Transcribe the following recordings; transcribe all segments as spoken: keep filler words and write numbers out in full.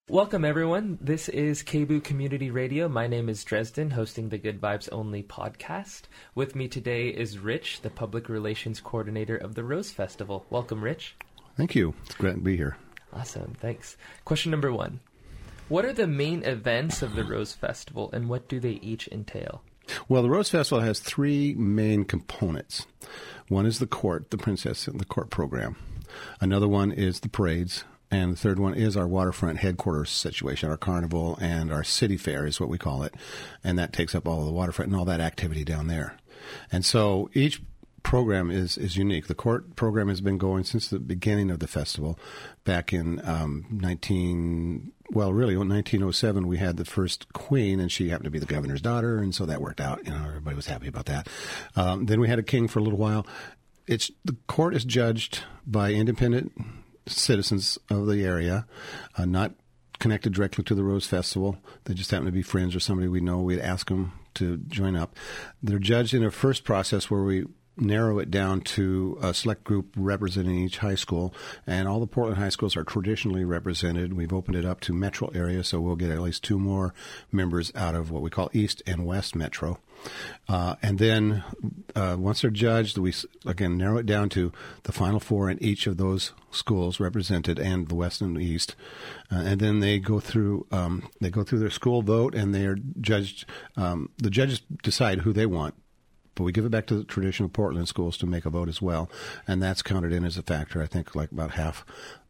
Welcome, everyone. This is K B O O Community Radio. My name is Dresden, hosting the Good Vibes Only podcast. With me today is Rich, the Public Relations Coordinator of the Rose Festival. Welcome, Rich. Thank you. It's great to be here. Awesome. Thanks. Question number one. What are the main events of the Rose Festival, and what do they each entail? Well, the Rose Festival has three main components. One is the court, the princess, and the court program. Another one is the parades. And the third one is our waterfront headquarters situation, our carnival and our city fair is what we call it. And that takes up all of the waterfront and all that activity down there. And so each program is, is unique. The court program has been going since the beginning of the festival. Back in um, nineteen, well, really, in nineteen oh seven, we had the first queen, and she happened to be the governor's daughter, and so that worked out. You know, everybody was happy about that. Um, then we had a king for a little while. It's the court is judged by independent citizens of the area, uh, not connected directly to the Rose Festival. They just happen to be friends or somebody we know. We'd ask them to join up. They're judged in a first process where we narrow it down to a select group representing each high school, and all the Portland high schools are traditionally represented. We've opened it up to metro area, so we'll get at least two more members out of what we call East and West Metro. Uh, and then uh, once they're judged, we again narrow it down to the final four in each of those schools represented, and the West and the East. Uh, and then they go through um, they go through their school vote, and they are judged. Um, the judges decide who they want. But we give it back to the traditional Portland schools to make a vote as well, and that's counted in as a factor. I think like about half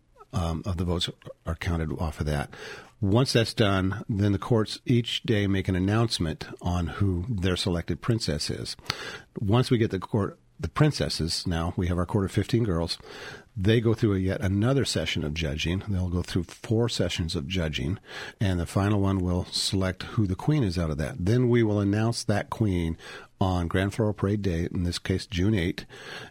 um, of the votes are counted off of that. Once that's done, then the courts each day make an announcement on who their selected princess is. Once we get the court, the princesses, now we have our court of fifteen girls, they go through a yet another session of judging. They'll go through four sessions of judging, and the final one will select who the queen is out of that. Then we will announce that queen on Grand Floral Parade Day, in this case June eighth.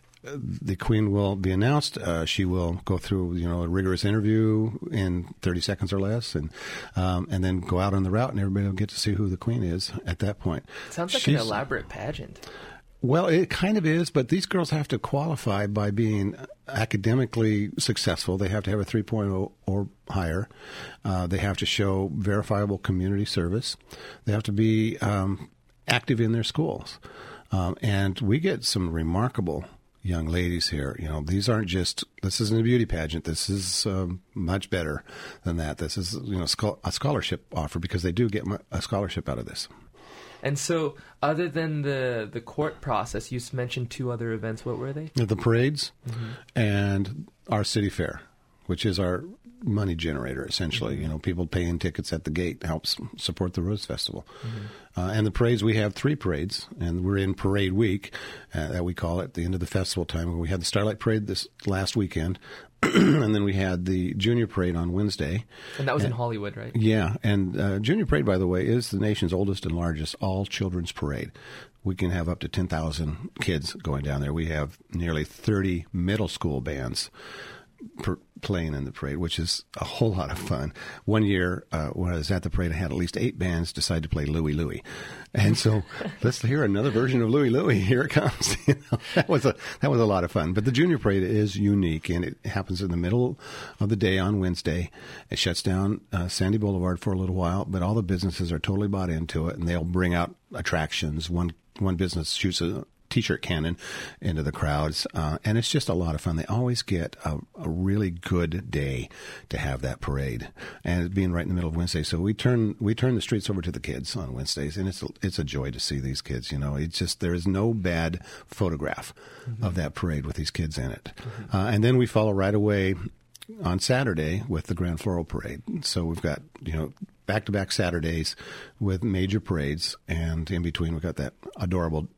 The queen will be announced. Uh, she will go through, you know, a rigorous interview in thirty seconds or less, and um, and then go out on the route, and everybody will get to see who the queen is at that point. Sounds like She's, an elaborate pageant. Well, it kind of is, but these girls have to qualify by being academically successful. They have to have a three point oh or higher. Uh, they have to show verifiable community service. They have to be um, active in their schools. Um, and we get some remarkable young ladies here. You know, these aren't just, this isn't a beauty pageant. This is um, much better than that. This is, you know, a scholarship offer, because they do get a scholarship out of this. And so, other than the, the court process, you mentioned two other events. What were they? The parades mm-hmm. and our city fair, which is our money generator, essentially. Mm-hmm. You know, people paying tickets at the gate helps support the Rose Festival. Mm-hmm. Uh, and the parades, we have three parades, and we're in Parade Week, uh, that we call it, the end of the festival time. We had the Starlight Parade this last weekend, and then we had the Junior Parade on Wednesday. And that was and, in Hollywood, right? Yeah, and uh, Junior Parade, by the way, is the nation's oldest and largest all-children's parade. We can have up to ten thousand kids going down there. We have nearly thirty middle school bands per, playing in the parade, which is a whole lot of fun. One year, uh, when I was at the parade, I had at least eight bands decide to play Louie Louie. And so let's hear another version of Louie Louie. Here it comes. You know, that was a that was a lot of fun. But the Junior Parade is unique, and it happens in the middle of the day on Wednesday. It shuts down uh, Sandy Boulevard for a little while, but all the businesses are totally bought into it, and they'll bring out attractions. One one business shoots a T-shirt cannon into the crowds, uh, and it's just a lot of fun. They always get a, a really good day to have that parade, and it being right in the middle of Wednesday. So we turn we turn the streets over to the kids on Wednesdays, and it's a, it's a joy to see these kids. You know, it's just there is no bad photograph mm-hmm. of that parade with these kids in it. Mm-hmm. Uh, and then we follow right away on Saturday with the Grand Floral Parade. So we've got, you know, back-to-back Saturdays with major parades, and in between we've got that adorable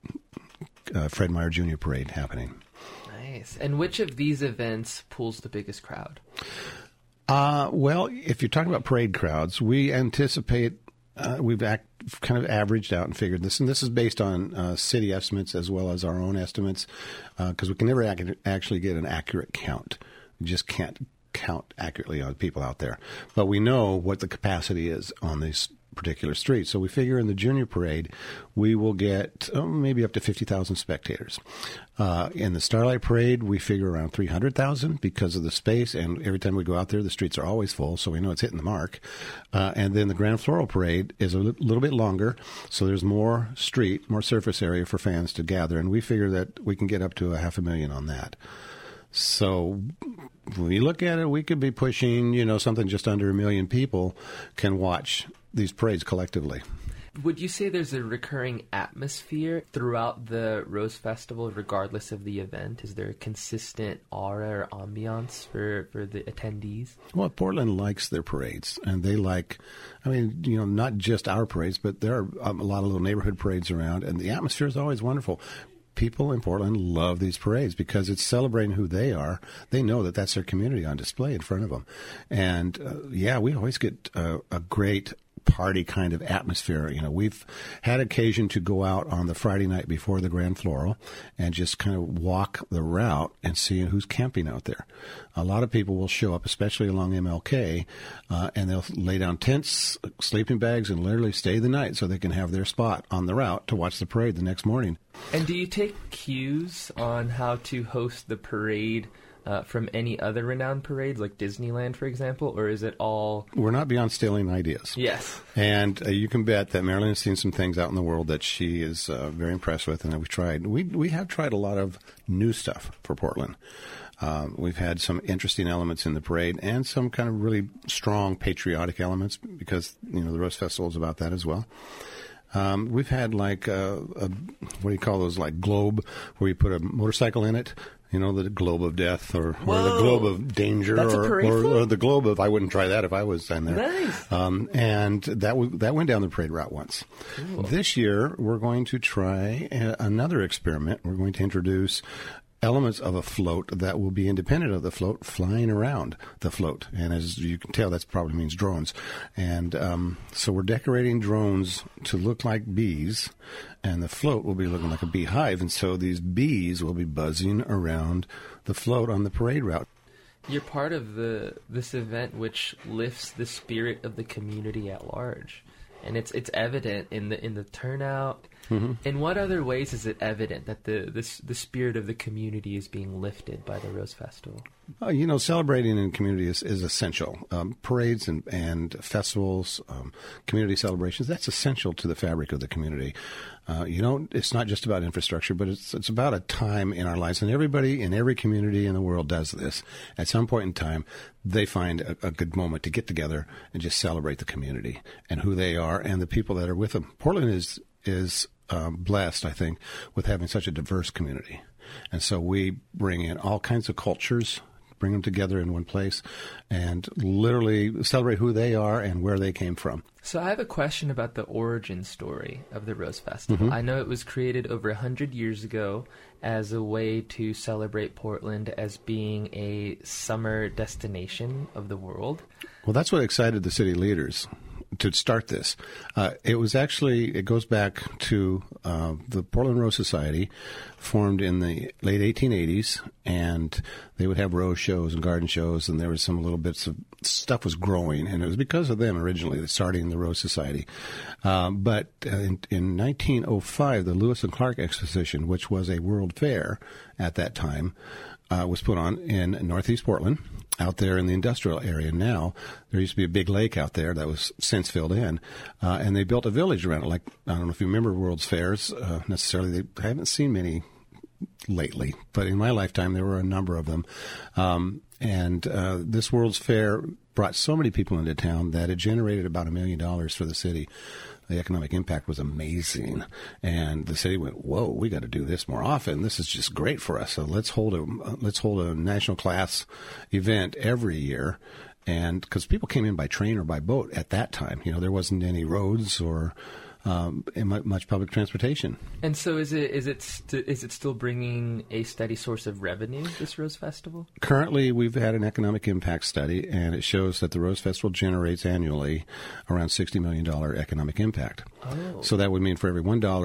Uh, Fred Meyer Junior Parade happening. Nice. And which of these events pulls the biggest crowd? Uh, well, if you're talking about parade crowds, we anticipate, uh, we've act, kind of averaged out and figured this, and this is based on uh, city estimates as well as our own estimates, because uh, we can never ac- actually get an accurate count. We just can't count accurately on people out there. But we know what the capacity is on these particular street. So we figure in the Junior Parade, we will get oh, maybe up to fifty thousand spectators. Uh, in the Starlight Parade, we figure around three hundred thousand because of the space, and every time we go out there, the streets are always full, so we know it's hitting the mark. Uh, and then the Grand Floral Parade is a li- little bit longer, so there's more street, more surface area for fans to gather, and we figure that we can get up to a half a million on that. So when you look at it, we could be pushing, you know, something just under a million people can watch these parades collectively. Would you say there's a recurring atmosphere throughout the Rose Festival, regardless of the event? Is there a consistent aura or ambiance for, for the attendees? Well, Portland likes their parades, and they like, I mean, you know, not just our parades, but there are um, a lot of little neighborhood parades around, and the atmosphere is always wonderful. People in Portland love these parades because it's celebrating who they are. They know that that's their community on display in front of them. And, uh, yeah, we always get uh, a great party kind of atmosphere. You know, we've had occasion to go out on the Friday night before the Grand Floral and just kind of walk the route and see who's camping out there. A lot of people will show up, especially along M L K, uh, and they'll lay down tents, sleeping bags, and literally stay the night so they can have their spot on the route to watch the parade the next morning. And do you take cues on how to host the parade Uh, from any other renowned parades, like Disneyland, for example, or is it all... We're not beyond stealing ideas. Yes. And uh, you can bet that Marilyn has seen some things out in the world that she is uh, very impressed with, and that we've tried. We we have tried a lot of new stuff for Portland. Um, we've had some interesting elements in the parade and some kind of really strong patriotic elements because, you know, the Rose Festival is about that as well. Um, we've had like a, a, what do you call those, like globe, where you put a motorcycle in it. You know, the globe of death or, or the globe of danger That's or, a parade or, float? or the globe of, I wouldn't try that if I was in there. Nice. Um, and that w- that went down the parade route once. Cool. This year, we're going to try a- another experiment. We're going to introduce elements of a float that will be independent of the float, flying around the float. And as you can tell, that probably means drones. And um, so we're decorating drones to look like bees, and the float will be looking like a beehive. And so these bees will be buzzing around the float on the parade route. You're part of the this event which lifts the spirit of the community at large. And it's it's evident in the in the turnout. Mm-hmm. In what other ways is it evident that the this, the spirit of the community is being lifted by the Rose Festival? Uh, you know, celebrating in community is, is essential. Um, parades and, and festivals, um, community celebrations, that's essential to the fabric of the community. Uh, you know, it's not just about infrastructure, but it's it's about a time in our lives. And everybody in every community in the world does this. At some point in time, they find a, a good moment to get together and just celebrate the community and who they are and the people that are with them. Portland is is um, blessed, I think, with having such a diverse community. And so we bring in all kinds of cultures, bring them together in one place, and literally celebrate who they are and where they came from. So I have a question about the origin story of the Rose Festival. Mm-hmm. I know it was created over one hundred years ago as a way to celebrate Portland as being a summer destination of the world. Well, that's what excited the city leaders to start this. Uh, it was actually, it goes back to uh, the Portland Rose Society, formed in the late eighteen eighties, and they would have rose shows and garden shows, and there was some little bits of stuff was growing, and it was because of them originally starting the Rose Society. Um, but uh, in, in nineteen oh five, the Lewis and Clark Exposition, which was a world fair at that time, uh, was put on in Northeast Portland, out there in the industrial area. Now, there used to be a big lake out there that was since filled in, uh, and they built a village around it. Like, I don't know if you remember World's Fairs uh, necessarily. They, I haven't seen many lately, but in my lifetime, there were a number of them. Um, and uh, this World's Fair brought so many people into town that it generated about a million dollars for the city. The economic impact was amazing, and the city went, "Whoa, we got to do this more often. This is just great for us. So let's hold a let's hold a national class event every year." And because people came in by train or by boat at that time, you know, there wasn't any roads or um, much public transportation. And so, is it is it st- is it still bringing a steady source of revenue, this Rose Festival? Currently, we've had an economic impact study, and it shows that the Rose Festival generates annually around sixty million dollars economic impact. Oh. So that would mean for every one dollar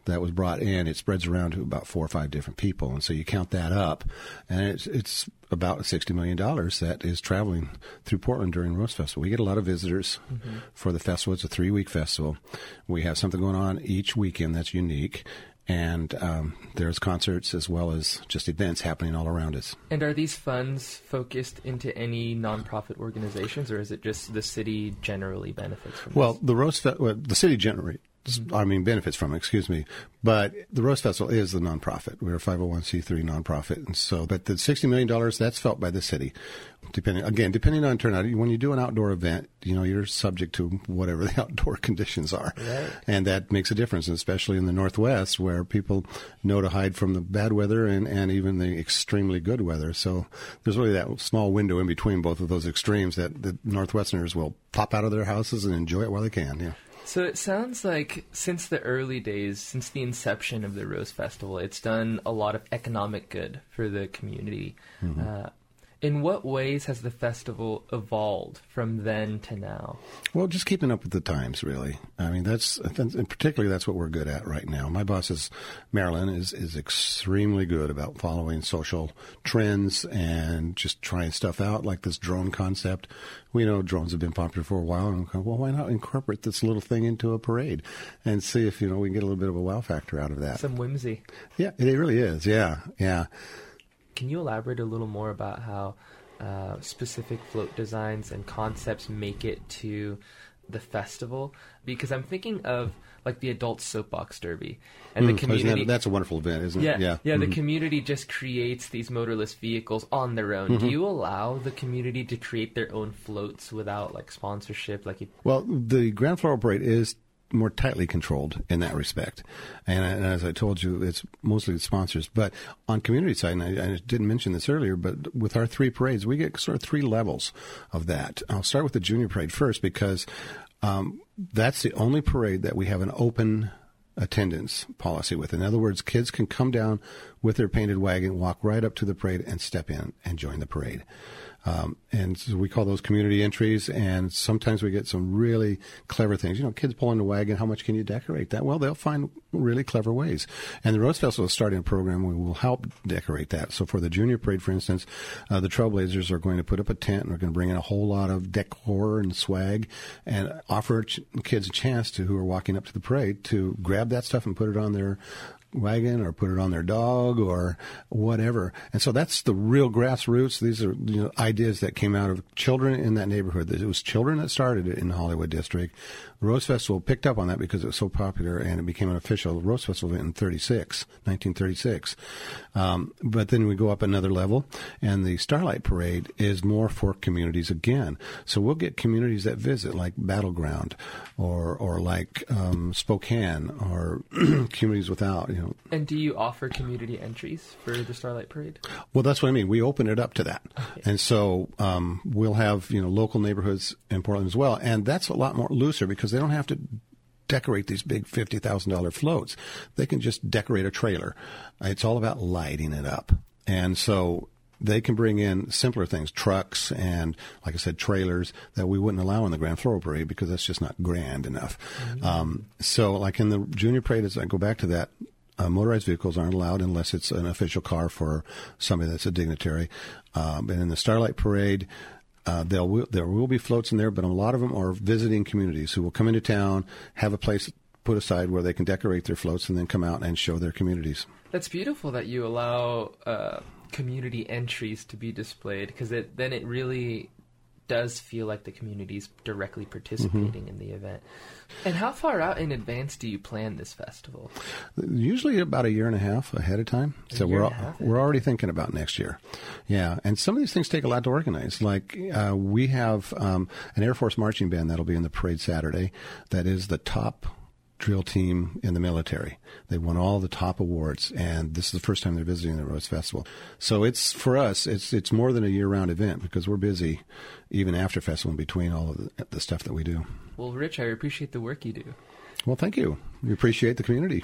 that was brought in, it spreads around to about four or five different people. And so you count that up, and it's, it's about sixty million dollars that is traveling through Portland during Rose Festival. We get a lot of visitors mm-hmm. for the festival. It's a three-week festival. We have something going on each weekend that's unique. And um, there's concerts as well as just events happening all around us. And are these funds focused into any nonprofit organizations, or is it just the city generally benefits from well, this? The Rose Fe- well, the city generally, mm-hmm. I mean, benefits from it, excuse me. But the Rose Festival is the nonprofit. We're a five oh one c three nonprofit. And so, but the sixty million dollars, that's felt by the city. Depending, again, depending on turnout. When you do an outdoor event, you know, you're subject to whatever the outdoor conditions are. Right. And that makes a difference, especially in the Northwest, where people know to hide from the bad weather and, and even the extremely good weather. So there's really that small window in between both of those extremes that the Northwesterners will pop out of their houses and enjoy it while they can. Yeah. So it sounds like since the early days, since the inception of the Rose Festival, it's done a lot of economic good for the community. Mm-hmm. Uh, in what ways has the festival evolved from then to now? Well, just keeping up with the times, really. I mean, that's, and particularly that's what we're good at right now. My boss is, Marilyn, is, is extremely good about following social trends and just trying stuff out, like this drone concept. We know drones have been popular for a while, and we're well, why not incorporate this little thing into a parade and see if, you know, we can get a little bit of a wow factor out of that. Some whimsy. Yeah, it really is. Yeah, yeah. Can you elaborate a little more about how uh, specific float designs and concepts make it to the festival? Because I'm thinking of like the adult soapbox derby and mm, the community. That, that's a wonderful event, isn't yeah, it? Yeah, yeah. Mm-hmm. The community just creates these motorless vehicles on their own. Mm-hmm. Do you allow the community to create their own floats without like sponsorship? Like, it- well, the Grand Floral Parade is more tightly controlled in that respect. And, and as I told you, it's mostly the sponsors. But on community side, and I, I didn't mention this earlier, but with our three parades, we get sort of three levels of that. I'll start with the junior parade first because um, that's the only parade that we have an open attendance policy with. In other words, kids can come down with their painted wagon, walk right up to the parade, and step in and join the parade. Um, and so we call those community entries, and sometimes we get some really clever things. You know, kids pulling the wagon, how much can you decorate that? Well, they'll find really clever ways. And the Rose Festival is starting a program where we'll help decorate that. So for the junior parade, for instance, uh, the Trailblazers are going to put up a tent, and we're going to bring in a whole lot of decor and swag and offer ch- kids a chance to, who are walking up to the parade, to grab that stuff and put it on their wagon or put it on their dog or whatever. And so that's the real grassroots. These are, you know, ideas that came out of children in that neighborhood. It was children that started it in the Hollywood district. The Rose Festival picked up on that because it was so popular, and it became an official Rose Festival in thirty-six, nineteen thirty-six. Um, but then we go up another level, and the Starlight Parade is more for communities again. So we'll get communities that visit, like Battleground or or like um, Spokane or communities without, you know. And do you offer community entries for the Starlight Parade? Well, that's what I mean. We open it up to that. Okay. And so um, we'll have, you know, local neighborhoods in Portland as well. And that's a lot more looser because they don't have to decorate these big fifty thousand dollars floats. They can just decorate a trailer. It's all about lighting it up. And so they can bring in simpler things, trucks and, like I said, trailers that we wouldn't allow in the Grand Floral Parade because that's just not grand enough. Mm-hmm. Um, so like in the junior parade, as I go back to that, Uh, motorized vehicles aren't allowed unless it's an official car for somebody that's a dignitary. Um, and in the Starlight Parade, uh, there will there will be floats in there, but a lot of them are visiting communities who will come into town, have a place put aside where they can decorate their floats, and then come out and show their communities. That's beautiful that you allow uh, community entries to be displayed, because it, then it really does feel like the community's directly participating mm-hmm. in the event. And how far out in advance do you plan this festival? Usually about a year and a half ahead of time. A so year we're and a half we're already thinking about next year. Yeah, and some of these things take a lot to organize. Like uh, we have um, an Air Force marching band that'll be in the parade Saturday. That is the top drill team in the military. They won all the top awards, and this is the first time they're visiting the Rose Festival. So it's, for us, it's it's more than a year-round event because we're busy even after festival in between all of the, the stuff that we do. Well, Rich, I appreciate the work you do. Well, thank you. We appreciate the community.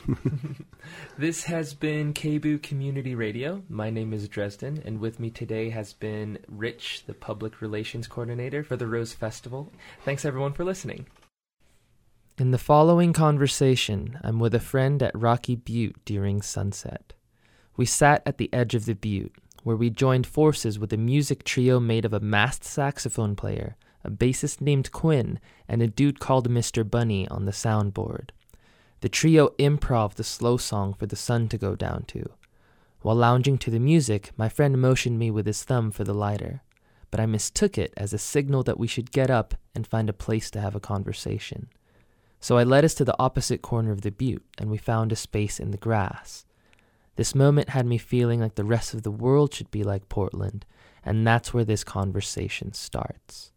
This has been K B O O Community Radio. My name is Dresden, and with me today has been Rich, the Public Relations Coordinator for the Rose Festival. Thanks, everyone, for listening. In the following conversation, I'm with a friend at Rocky Butte during sunset. We sat at the edge of the butte, where we joined forces with a music trio made of a masked saxophone player, a bassist named Quinn, and a dude called Mister Bunny on the soundboard. The trio improv'd the slow song for the sun to go down to. While lounging to the music, my friend motioned me with his thumb for the lighter, but I mistook it as a signal that we should get up and find a place to have a conversation. So I led us to the opposite corner of the butte, and we found a space in the grass. This moment had me feeling like the rest of the world should be like Portland, and that's where this conversation starts.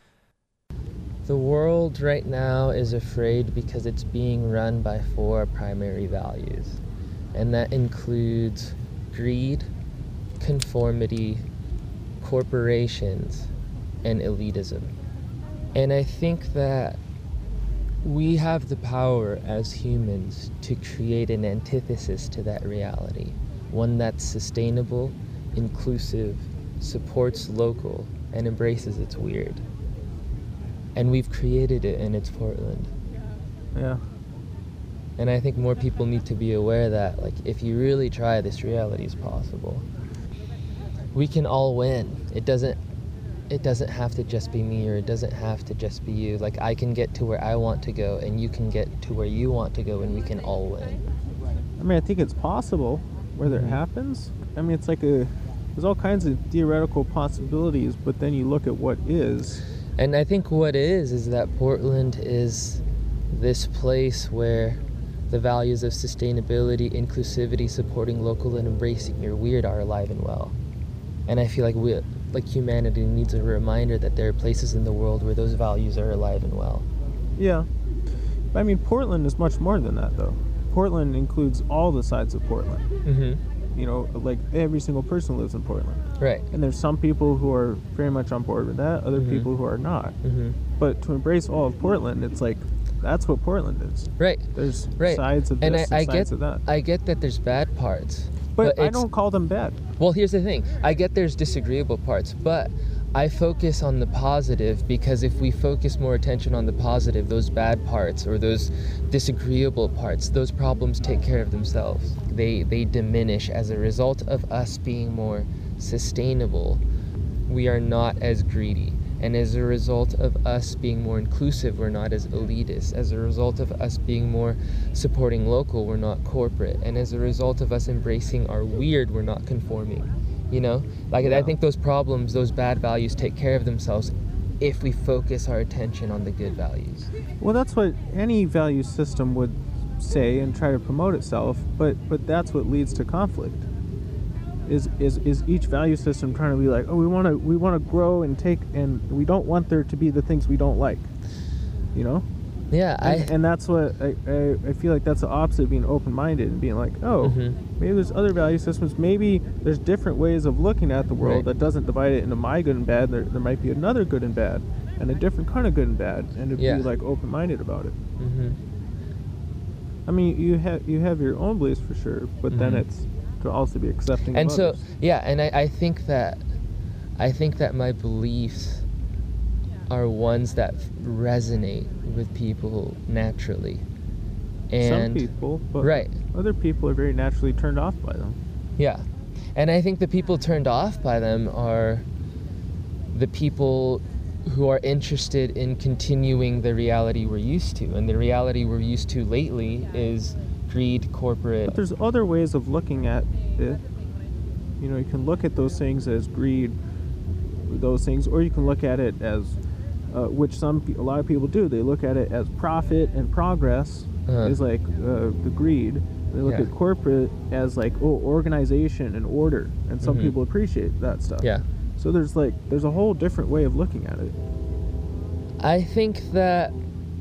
The world right now is afraid because it's being run by four primary values, and that includes greed, conformity, corporations, and elitism. And I think that we have the power as humans to create an antithesis to that reality, one that's sustainable, inclusive, supports local, and embraces its weird. And we've created it, and it's Portland. Yeah. And I think more people need to be aware that, like, if you really try, this reality is possible. We can all win. It doesn't It doesn't have to just be me, or it doesn't have to just be you. Like, I can get to where I want to go, and you can get to where you want to go, and we can all win. I mean, I think it's possible whether it happens. I mean, it's like a, there's all kinds of theoretical possibilities, but then you look at what is. And I think what is, is that Portland is this place where the values of sustainability, inclusivity, supporting local, and embracing your weird are alive and well. And I feel like we, like humanity needs a reminder that there are places in the world where those values are alive and well. Yeah. But I mean, Portland is much more than that, though. Portland includes all the sides of Portland. Mm-hmm. You know, like every single person lives in Portland. Right. And there's some people who are very much on board with that, other Mm-hmm. people who are not. Mm-hmm. But to embrace all of Portland, it's like, that's what Portland is. Right. There's right. sides of and this I, and I sides get, of that. I get that there's bad parts. But, But I it's- don't call them bad. Well, here's the thing. I get there's disagreeable parts, but I focus on the positive, because if we focus more attention on the positive, those bad parts or those disagreeable parts, those problems take care of themselves. They they diminish as a result of us being more sustainable. We are not as greedy. And as a result of us being more inclusive, we're not as elitist. As a result of us being more supporting local, we're not corporate. And as a result of us embracing our weird, we're not conforming. You know? Like, Yeah. I think those problems, those bad values take care of themselves if we focus our attention on the good values. Well, that's what any value system would say and try to promote itself, but but that's what leads to conflict. Is is is each value system trying to be like, oh, we want to we want to grow and take, and we don't want there to be the things we don't like, you know? Yeah, I... And, and that's what I, I I feel like that's the opposite of being open-minded and being like, oh, Mhm. maybe there's other value systems. Maybe there's different ways of looking at the world Right. that doesn't divide it into my good and bad. There there might be another good and bad, and a different kind of good and bad, and to Yeah. be like open-minded about it. hmm I mean, you have you have your own beliefs for sure, but then Mhm. it's to also be accepting And of so, others. yeah, and I, I think that I think that my beliefs are ones that resonate with people naturally. And Some people, but right. other people are very naturally turned off by them. Yeah. And I think the people turned off by them are the people who are interested in continuing the reality we're used to. And the reality we're used to lately is greed, corporate. But there's other ways of looking at it. You know, you can look at those things as greed, those things, or you can look at it as, uh, which some pe- a lot of people do. They look at it as profit and progress Uh-huh. is like uh, the greed. They look Yeah. at corporate as like, oh, organization and order, and some Mhm. people appreciate that stuff. Yeah. So there's like there's a whole different way of looking at it. I think that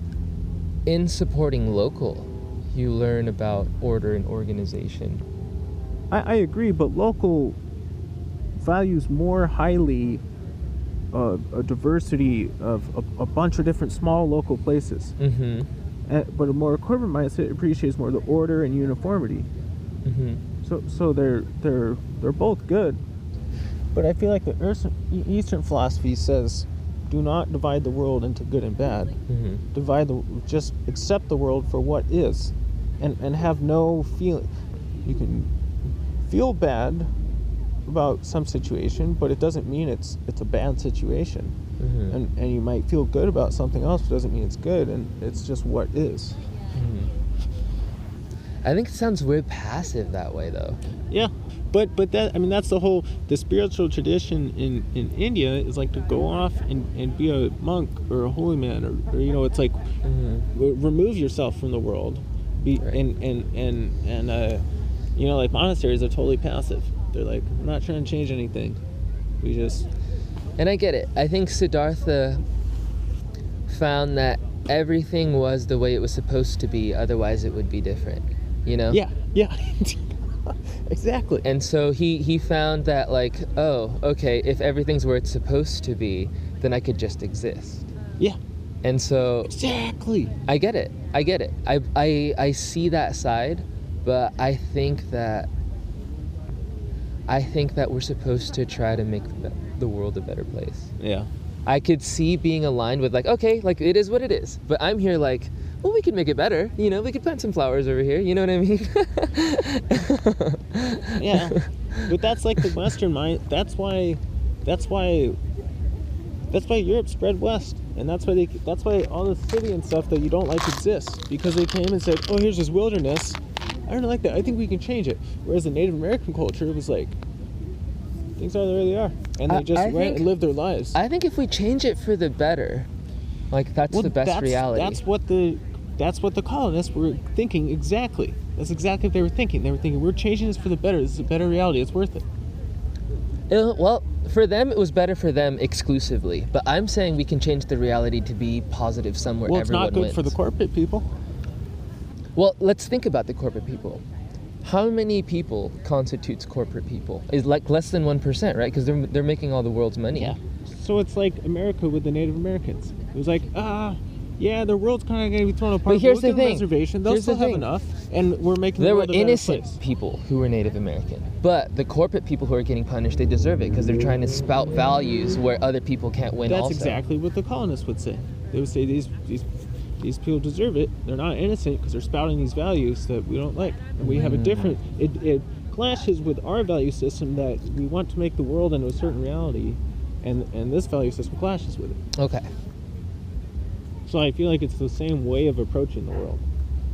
in supporting local, you learn about order and organization. I, I agree, but local values more highly uh, a diversity of a, a bunch of different small local places. Mm-hmm. Uh, but a more corporate mindset appreciates more the order and uniformity. Mm-hmm. So so they're they're they're both good. But I feel like the Eastern, Eastern philosophy says do not divide the world into good and bad. Mm-hmm. Divide the just accept the world for what is, and and have no feeling. You can feel bad about some situation, but it doesn't mean it's it's a bad situation. Mm-hmm. And and you might feel good about something else, but it doesn't mean it's good, and it's just what is. Mm-hmm. I think it sounds weird passive that way, though. Yeah, but but that I mean that's the whole the spiritual tradition in, in India is like to go off and, and be a monk or a holy man, or, or you know, it's like Mm-hmm. re- remove yourself from the world, be Right. and and and and uh, you know, like monasteries are totally passive. They're like, we're not trying to change anything. We just And I get it. I think Siddhartha found that everything was the way it was supposed to be, otherwise it would be different, you know? yeah yeah exactly. And so he, he found that, like, oh, okay, if everything's where it's supposed to be, then I could just exist. Yeah, And so exactly. I get it. I get it. I, I, I see that side, but I think that I think that we're supposed to try to make the, the world a better place. Yeah. I could see being aligned with, like, okay, like, it is what it is. But I'm here like, well, we could make it better. You know, we could plant some flowers over here. You know what I mean? Yeah. But that's like the Western mind. That's why, that's why, that's why Europe spread west. And that's why they, that's why all the city and stuff that you don't like exists. Because they came and said, oh, here's this wilderness. I don't like that. I think we can change it. Whereas the Native American culture, it was like, things are the way they are. And they I- just I went think- and lived their lives. I think if we change it for the better, like, that's Well, the best that's, reality. That's what the that's what the colonists were thinking exactly. That's exactly what they were thinking. They were thinking, we're changing this for the better. This is a better reality. It's worth it. Uh, well, for them, it was better for them exclusively. But I'm saying we can change the reality to be positive somewhere Well, it's everyone not good wins. for the corporate people. Well, let's think about the corporate people. How many people constitutes corporate people? Is like less than one percent, right? Because they're they're making all the world's money. Yeah. So it's like America with the Native Americans. It was like, ah, yeah, the world's kind of going to be thrown apart. But here's we'll the give them thing. reservation. They'll Here's still the have thing. enough, and we're making There the were world a better innocent place. people who were Native American, but the corporate people who are getting punished, they deserve it because they're trying to spout values where other people can't win. That's also. exactly what the colonists would say. They would say these these these people deserve it. They're not innocent because they're spouting these values that we don't like. And we have a different. It, it clashes with our value system that we want to make the world into a certain reality, and and this value system clashes with it. Okay. So I feel like it's the same way of approaching the world.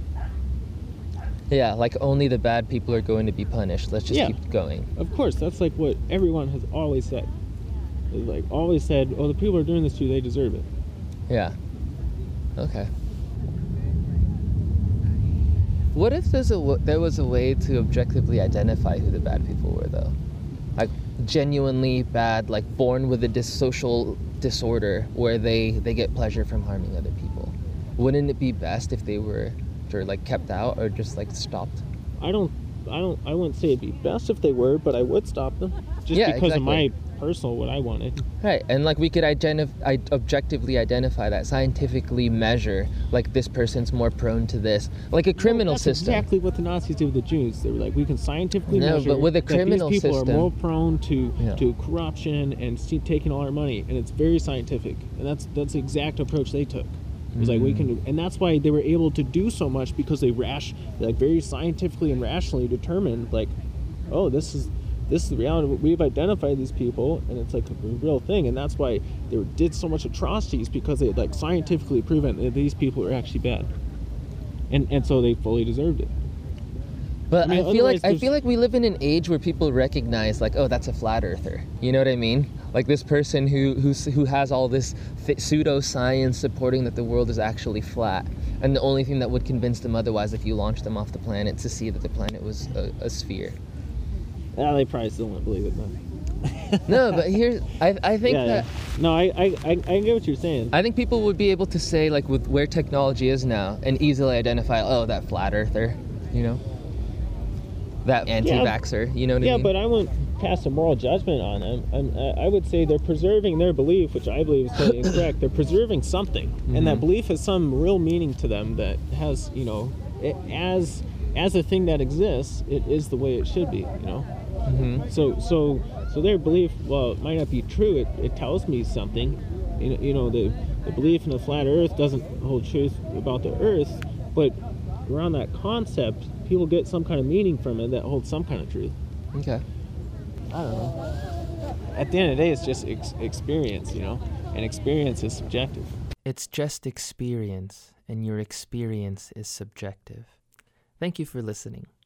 Yeah, like only the bad people are going to be punished. Let's just Yeah. keep going. Of course, that's like what everyone has always said. It's like always said, oh, the people who are doing this to you, they deserve it. Yeah. Okay. What if there's a w- there was a way to objectively identify who the bad people were, though? Like genuinely bad, like born with a dis- social disorder where they, they get pleasure from harming other people. Wouldn't it be best if they were, or like kept out or just like stopped? I don't, I don't, I wouldn't say it'd be best if they were, but I would stop them just Yeah, because of my exactly. personal what I wanted. Right, and like we could identif- I- objectively identify that, scientifically measure, like this person's more prone to this, like a criminal Well, that's system. exactly what the Nazis did with the Jews. They were like, we can scientifically No, measure but with a that criminal these people system- are more prone to Yeah. to corruption and see, taking all our money, and it's very scientific. And that's that's the exact approach they took. It was like we can, and that's why they were able to do so much because they rash, like very scientifically and rationally determined, like, oh, this is this is the reality. We've identified these people, and it's like a real thing, and that's why they were, did so much atrocities because they had like scientifically proven that these people are actually bad, and and so they fully deserved it. But I mean, I feel like otherwise I there's- feel like we live in an age where people recognize, like, oh, that's a flat earther. You know what I mean? Like this person who who's, who has all this th- pseudoscience supporting that the world is actually flat, and the only thing that would convince them otherwise, if you launched them off the planet, to see that the planet was a, a sphere. Yeah, they probably still won't believe it though. No, but here's I I think yeah, that. yeah. No, I, I I I get what you're saying. I think people would be able to say, like, with where technology is now, and easily identify, oh, that flat earther, you know, that anti-vaxxer, you know what I Yeah, mean? but I wouldn't pass a moral judgment on them. I'm, I I would say they're preserving their belief, which I believe is totally incorrect. They're preserving something, and that Mhm. belief has some real meaning to them that has, you know, it, as as a thing that exists, it is the way it should be, you know. Mhm. So so so their belief, well, it might not be true. It, it tells me something, You know, you know the, the belief in the flat earth doesn't hold truth about the earth, but around that concept, people get some kind of meaning from it that holds some kind of truth. Okay. I don't know. At the end of the day, it's just ex- experience, you know, and experience is subjective. It's just experience, and your experience is subjective. Thank you for listening.